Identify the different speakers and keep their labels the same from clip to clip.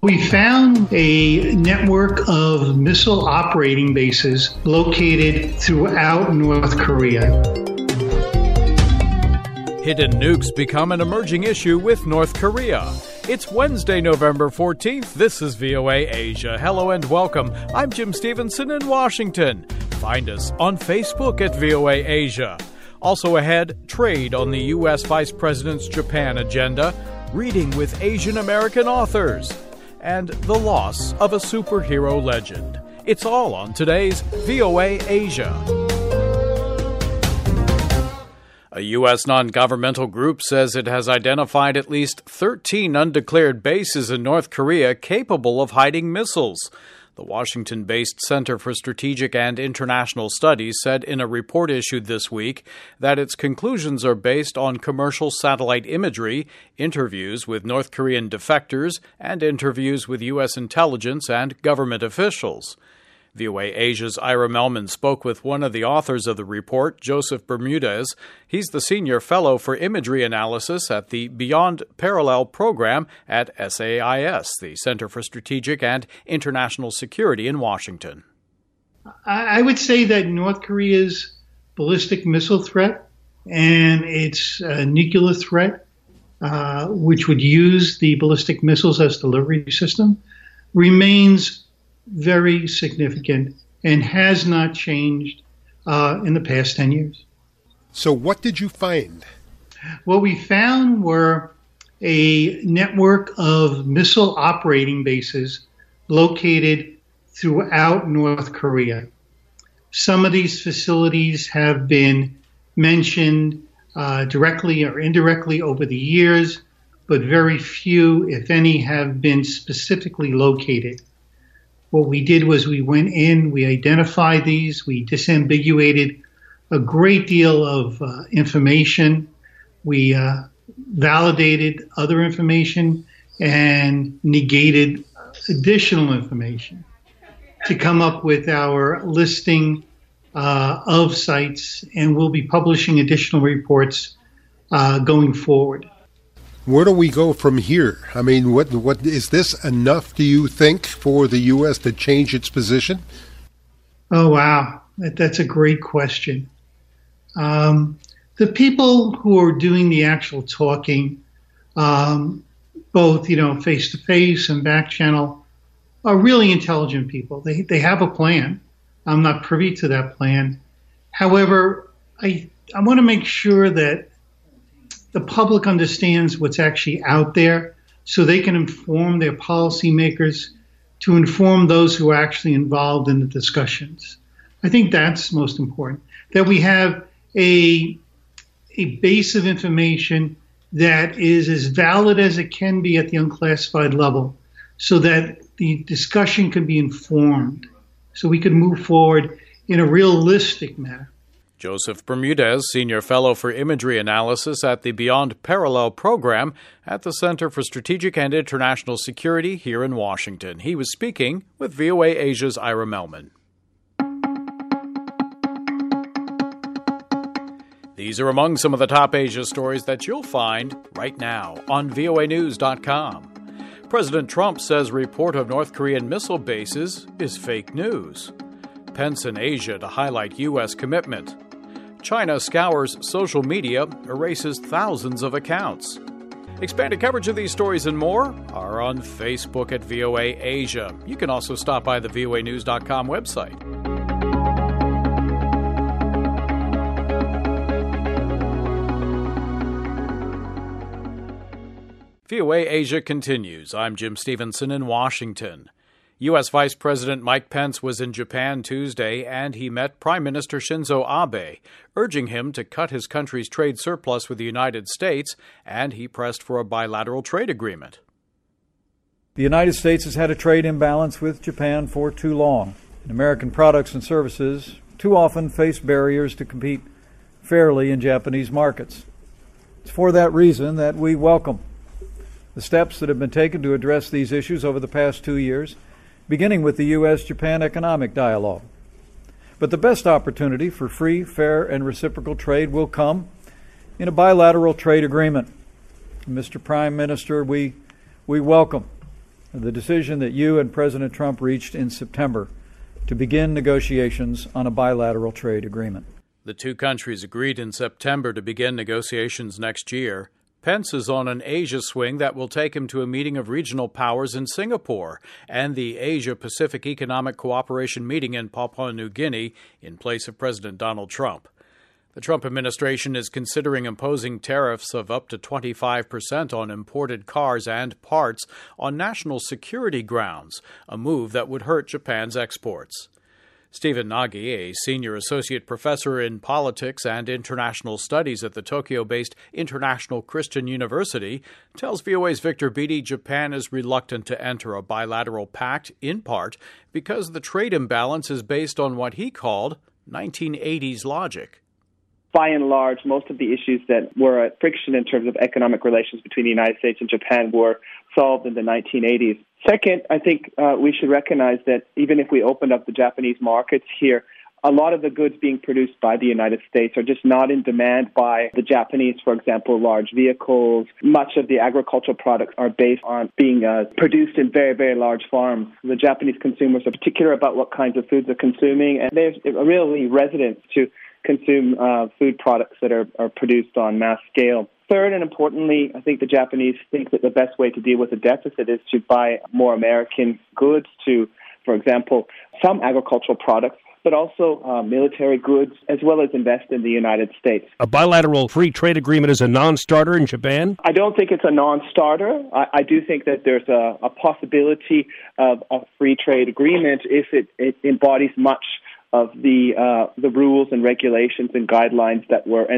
Speaker 1: We found a network of missile operating bases located throughout North Korea.
Speaker 2: Hidden nukes become an emerging issue with North Korea. It's Wednesday, November 14th. This is VOA Asia. Hello and welcome. I'm Jim Stevenson in Washington. Find us on Facebook at VOA Asia. Also ahead, trade on the U.S. Vice President's Japan agenda, reading with Asian American authors, and the loss of a superhero legend. It's all on today's VOA Asia. A U.S. non-governmental group says it has identified at least 13 undeclared bases in North Korea capable of hiding missiles. The Washington-based Center for Strategic and International Studies said in a report issued this week that its conclusions are based on commercial satellite imagery, interviews with North Korean defectors, and interviews with U.S. intelligence and government officials. VOA Asia's Ira Melman spoke with one of the authors of the report, Joseph Bermudez. He's the Senior Fellow for Imagery Analysis at the Beyond Parallel program at SAIS, the Center for Strategic and International Security in Washington.
Speaker 1: I would say that North Korea's ballistic missile threat and its nuclear threat, which would use the ballistic missiles as delivery system, remains very significant and has not changed in the past 10 years.
Speaker 3: So what did you find?
Speaker 1: What we found were a network of missile operating bases located throughout North Korea. Some of these facilities have been mentioned directly or indirectly over the years, but very few, if any, have been specifically located. What we did was we went in, we identified these, we disambiguated a great deal of information. We validated other information and negated additional information to come up with our listing of sites, and we'll be publishing additional reports going forward.
Speaker 3: Where do we go from here? I mean, what is this enough, do you think, for the U.S. to change its position?
Speaker 1: Oh, wow. That's a great question. The people who are doing the actual talking, both, face-to-face and back channel, are really intelligent people. They have a plan. I'm not privy to that plan. However, I want to make sure that the public understands what's actually out there so they can inform their policymakers to inform those who are actually involved in the discussions. I think that's most important, that we have a base of information that is as valid as it can be at the unclassified level so that the discussion can be informed, so we can move forward in a realistic manner.
Speaker 2: Joseph Bermudez, Senior Fellow for Imagery Analysis at the Beyond Parallel program at the Center for Strategic and International Security here in Washington. He was speaking with VOA Asia's Ira Melman. These are among some of the top Asia stories that you'll find right now on voanews.com. President Trump says report of North Korean missile bases is fake news. Pence in Asia to highlight U.S. commitment. China scours social media, erases thousands of accounts. Expanded coverage of these stories and more are on Facebook at VOA Asia. You can also stop by the voanews.com website. VOA Asia continues. I'm Jim Stevenson in Washington. U.S. Vice President Mike Pence was in Japan Tuesday, and he met Prime Minister Shinzo Abe, urging him to cut his country's trade surplus with the United States, and he pressed for a bilateral trade agreement.
Speaker 4: The United States has had a trade imbalance with Japan for too long, and American products and services too often face barriers to compete fairly in Japanese markets. It's for that reason that we welcome the steps that have been taken to address these issues over the past 2 years, beginning with the U.S.-Japan economic dialogue. But the best opportunity for free, fair, and reciprocal trade will come in a bilateral trade agreement. Mr. Prime Minister, we welcome the decision that you and President Trump reached in September to begin negotiations on a bilateral trade agreement.
Speaker 2: The two countries agreed in September to begin negotiations next year. Pence is on an Asia swing that will take him to a meeting of regional powers in Singapore and the Asia-Pacific Economic Cooperation meeting in Papua New Guinea in place of President Donald Trump. The Trump administration is considering imposing tariffs of up to 25% on imported cars and parts on national security grounds, a move that would hurt Japan's exports. Stephen Nagy, a senior associate professor in politics and international studies at the Tokyo-based International Christian University, tells VOA's Victor Beattie Japan is reluctant to enter a bilateral pact, in part because the trade imbalance is based on what he called 1980s logic.
Speaker 5: By and large, most of the issues that were a friction in terms of economic relations between the United States and Japan were solved in the 1980s. Second, I think we should recognize that even if we opened up the Japanese markets here, a lot of the goods being produced by the United States are just not in demand by the Japanese. For example, large vehicles. Much of the agricultural products are based on being produced in very, very large farms. The Japanese consumers are particular about what kinds of foods they're consuming, and there's really residents to consume food products that are produced on mass scale. Third, and importantly, I think the Japanese think that the best way to deal with the deficit is to buy more American goods, to, for example, some agricultural products, but also military goods, as well as invest in the United States.
Speaker 6: A bilateral free trade agreement is a non-starter in Japan?
Speaker 5: I don't think it's a non-starter. I do think that there's a possibility of a free trade agreement if it embodies much of the rules and regulations and guidelines that were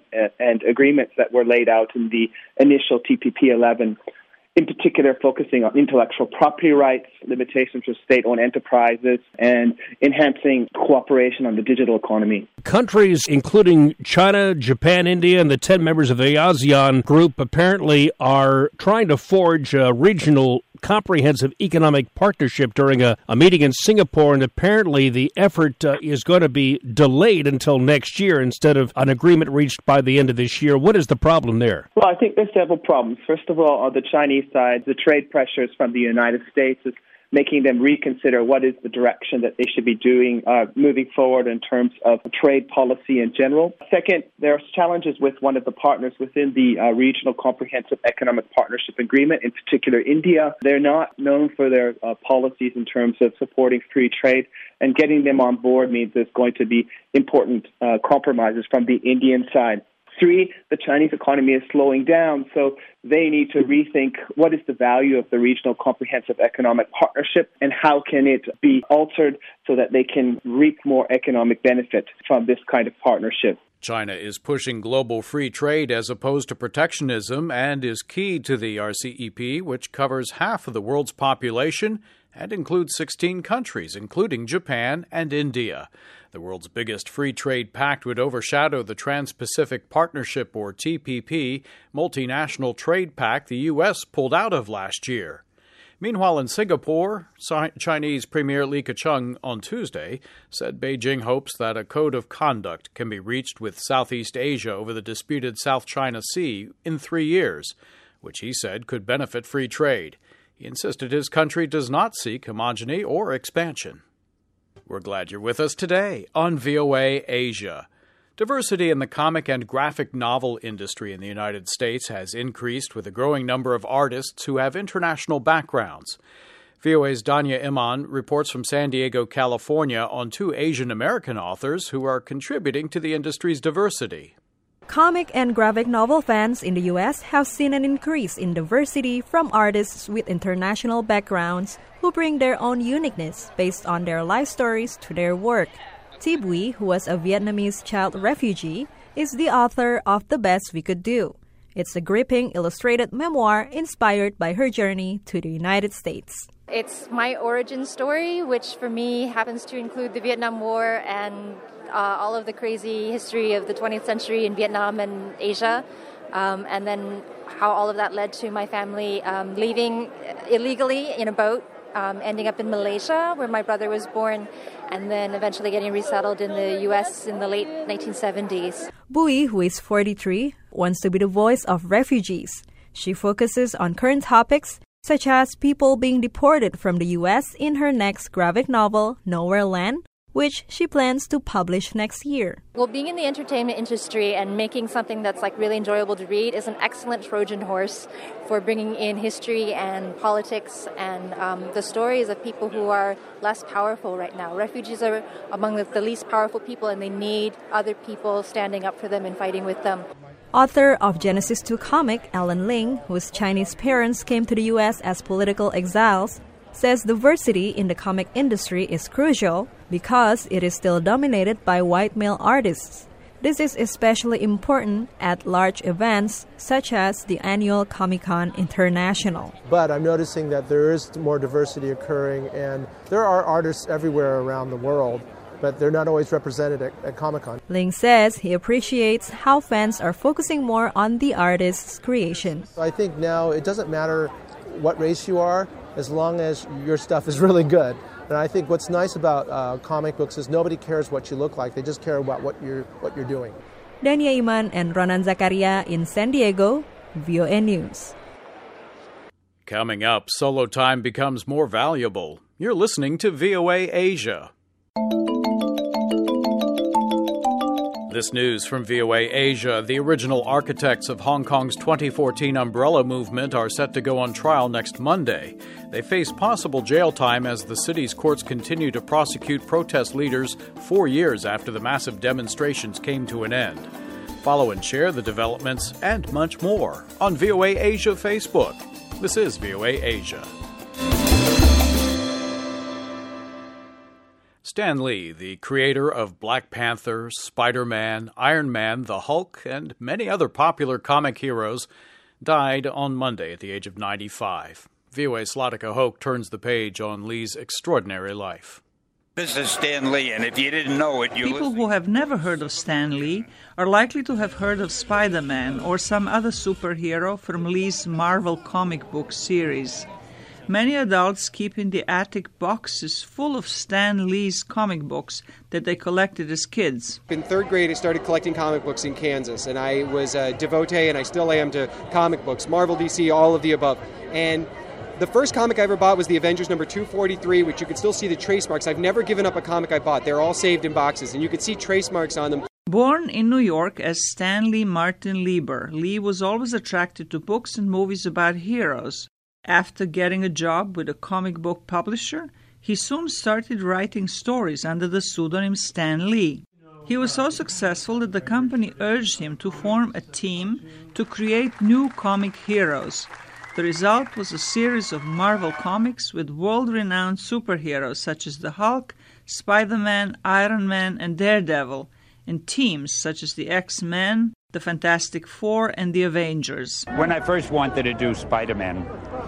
Speaker 5: and agreements that were laid out in the initial TPP-11, in particular focusing on intellectual property rights, limitations for state-owned enterprises, and enhancing cooperation on the digital economy.
Speaker 6: Countries including China, Japan, India, and the 10 members of the ASEAN group apparently are trying to forge a regional comprehensive economic partnership during a meeting in Singapore, and apparently the effort is going to be delayed until next year instead of an agreement reached by the end of this year. What is the problem there?
Speaker 5: Well, I think there's several problems. First of all, on the Chinese side, the trade pressures from the United States is making them reconsider what is the direction that they should be doing moving forward in terms of trade policy in general. Second, there are challenges with one of the partners within the Regional Comprehensive Economic Partnership Agreement, in particular India. They're not known for their policies in terms of supporting free trade, and getting them on board means there's going to be important compromises from the Indian side. 3, the Chinese economy is slowing down, so they need to rethink what is the value of the Regional Comprehensive Economic Partnership and how can it be altered so that they can reap more economic benefit from this kind of partnership.
Speaker 2: China is pushing global free trade as opposed to protectionism and is key to the RCEP, which covers half of the world's population and includes 16 countries, including Japan and India. The world's biggest free trade pact would overshadow the Trans-Pacific Partnership, or TPP, multinational trade pact the U.S. pulled out of last year. Meanwhile, in Singapore, Chinese Premier Li Keqiang on Tuesday said Beijing hopes that a code of conduct can be reached with Southeast Asia over the disputed South China Sea in 3 years, which he said could benefit free trade. He insisted his country does not seek homogeny or expansion. We're glad you're with us today on VOA Asia. Diversity in the comic and graphic novel industry in the United States has increased with a growing number of artists who have international backgrounds. VOA's Danya Iman reports from San Diego, California, on 2 Asian American authors who are contributing to the industry's diversity.
Speaker 7: Comic and graphic novel fans in the U.S. have seen an increase in diversity from artists with international backgrounds who bring their own uniqueness based on their life stories to their work. Thi Bui, who was a Vietnamese child refugee, is the author of The Best We Could Do. It's a gripping illustrated memoir inspired by her journey to the United States.
Speaker 8: It's my origin story, which for me happens to include the Vietnam War and all of the crazy history of the 20th century in Vietnam and Asia, and then how all of that led to my family leaving illegally in a boat, ending up in Malaysia, where my brother was born, and then eventually getting resettled in the U.S. in the late 1970s.
Speaker 7: Bui, who is 43, wants to be the voice of refugees. She focuses on current topics such as people being deported from the U.S. in her next graphic novel, Nowhere Land, which she plans to publish next year.
Speaker 8: Well, being in the entertainment industry and making something that's really enjoyable to read is an excellent Trojan horse for bringing in history and politics and the stories of people who are less powerful right now. Refugees are among the least powerful people, and they need other people standing up for them and fighting with them.
Speaker 7: Author of Genesis 2 comic, Ellen Ling, whose Chinese parents came to the U.S. as political exiles, says diversity in the comic industry is crucial because it is still dominated by white male artists. This is especially important at large events such as the annual Comic-Con International.
Speaker 9: But I'm noticing that there is more diversity occurring, and there are artists everywhere around the world, but they're not always represented at Comic-Con.
Speaker 7: Ling says he appreciates how fans are focusing more on the artist's creation.
Speaker 9: I think now it doesn't matter what race you are, as long as your stuff is really good. And I think what's nice about comic books is nobody cares what you look like. They just care about what you're doing.
Speaker 7: Dania Iman and Ronan Zakaria in San Diego, VOA News.
Speaker 2: Coming up, solo time becomes more valuable. You're listening to VOA Asia. This news from VOA Asia. The original architects of Hong Kong's 2014 umbrella movement are set to go on trial next Monday. They face possible jail time as the city's courts continue to prosecute protest leaders 4 years after the massive demonstrations came to an end. Follow and share the developments and much more on VOA Asia Facebook. This is VOA Asia. Stan Lee, the creator of Black Panther, Spider-Man, Iron Man, the Hulk, and many other popular comic heroes, died on Monday at the age of 95. VOA's Zlatica Hoke turns the page on Lee's extraordinary life.
Speaker 10: This is Stan Lee, and if you didn't know it,
Speaker 11: People who have never heard of Stan Lee are likely to have heard of Spider-Man or some other superhero from Lee's Marvel comic book series. Many adults keep in the attic boxes full of Stan Lee's comic books that they collected as kids.
Speaker 12: In third grade, I started collecting comic books in Kansas, and I was a devotee, and I still am, to comic books, Marvel, DC, all of the above. And the first comic I ever bought was the Avengers number 243, which you can still see the trace marks. I've never given up a comic I bought. They're all saved in boxes, and you can see trace marks on them.
Speaker 11: Born in New York as Stanley Martin Lieber, Lee was always attracted to books and movies about heroes. After getting a job with a comic book publisher, he soon started writing stories under the pseudonym Stan Lee. He was so successful that the company urged him to form a team to create new comic heroes. The result was a series of Marvel comics with world-renowned superheroes such as the Hulk, Spider-Man, Iron Man, and Daredevil, and teams such as the X-Men, the Fantastic Four, and the Avengers.
Speaker 10: When I first wanted to do Spider-Man,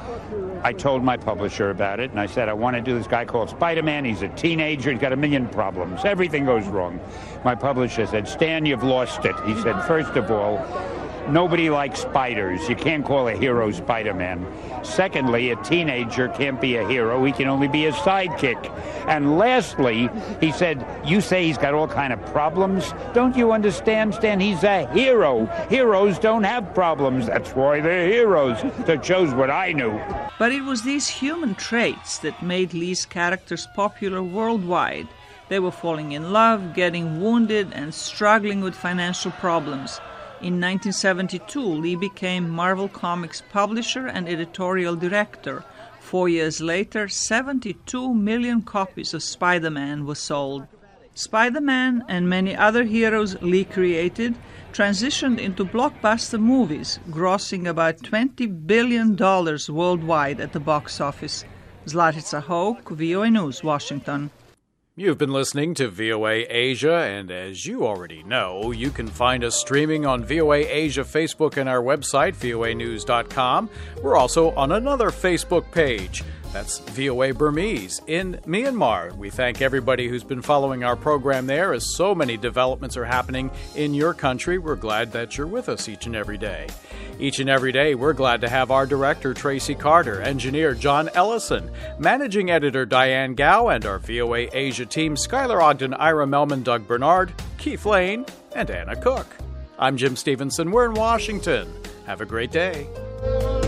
Speaker 10: I told my publisher about it, and I said, I want to do this guy called Spider-Man. He's a teenager. He's got a million problems. Everything goes wrong. My publisher said, Stan, you've lost it. He said, first of all, nobody likes spiders. You can't call a hero Spider-Man. Secondly, a teenager can't be a hero. He can only be a sidekick. And lastly, he said, you say he's got all kind of problems. Don't you understand, Stan? He's a hero. Heroes don't have problems. That's why they're heroes. That shows what I knew.
Speaker 11: But it was these human traits that made Lee's characters popular worldwide. They were falling in love, getting wounded, and struggling with financial problems. In 1972, Lee became Marvel Comics publisher and editorial director. 4 years later, 72 million copies of Spider-Man were sold. Spider-Man and many other heroes Lee created transitioned into blockbuster movies, grossing about $20 billion worldwide at the box office. Zlatica Hoke, VOA News, Washington.
Speaker 2: You've been listening to VOA Asia, and as you already know, you can find us streaming on VOA Asia Facebook and our website, voanews.com. We're also on another Facebook page. That's VOA Burmese in Myanmar. We thank everybody who's been following our program there, as so many developments are happening in your country. We're glad that you're with us each and every day. Each and every day, we're glad to have our director, Tracy Carter, engineer John Ellison, managing editor Diane Gao, and our VOA Asia team, Skylar Ogden, Ira Melman, Doug Bernard, Keith Lane, and Anna Cook. I'm Jim Stevenson. We're in Washington. Have a great day.